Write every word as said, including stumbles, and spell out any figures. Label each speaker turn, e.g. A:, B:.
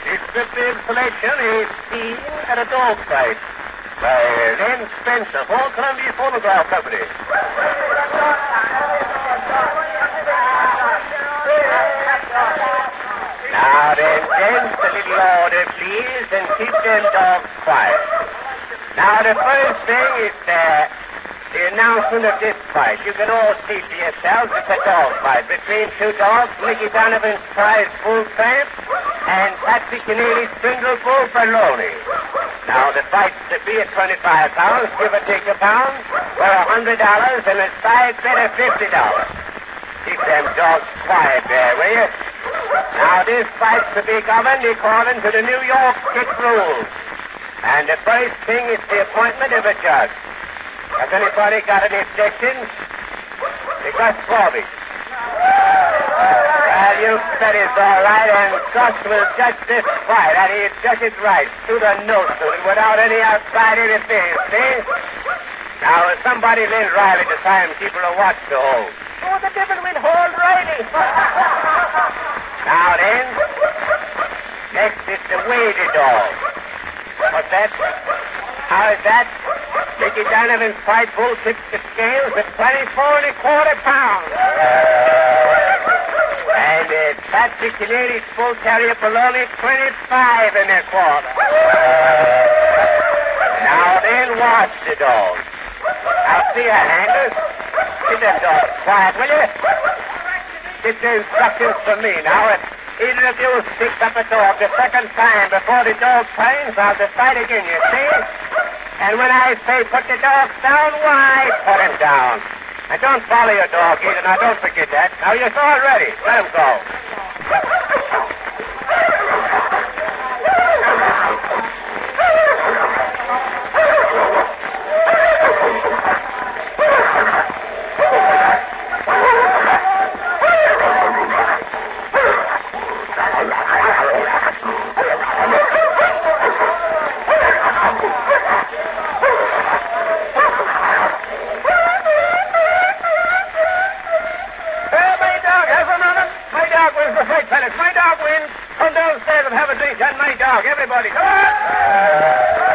A: Descriptive selection is seen at a dog fight by Len Spencer for Columbia Phonograph Company. Now then, gents, a little order, please, and keep them dogs quiet. Now, the first thing is uh, the announcement of this fight. You can all see for yourselves it's a dog fight between two dogs, Mickey Donovan's prize bull tramp and Patsy Keneally's brindle bull Baloney. Now, the fight's to be at twenty-five pounds, give or take a pound, for one hundred dollars, and a side bet of fifty dollars. Keep them dogs quiet there, will you? Now, this fight's to be governed according to the New York Kick rules. And the first thing is the appointment of a judge. Has anybody got any objections? Gus Corby. Well, you said it's all right, and Gus will judge this fight, and he'll judge it right, to the nose to it, without any outside interference, see? Now, if somebody lend Riley the timekeeper a watch to hold.
B: What's the difference between hold Riley?
A: Now then, next is the weighted dog. What's that? How is that? Mickey Donovan's fight bull tips the scales at twenty-four and a quarter pounds. And uh, Patsy Keneally's bull terrier Baloney, twenty-five and a quarter. Now then, watch the dog. I see her handles. Get that dog quiet, will you? Get the instructions from me now. Either of you sticks up a dog the second time before the dog turns, I'll decide again, you see? And when I say put the dog down, why, put him down. And don't follow your dog either. Now, don't forget that. Now, you're all ready. Let him go. My dog wins. Come downstairs and have a drink on my dog. Everybody, come on!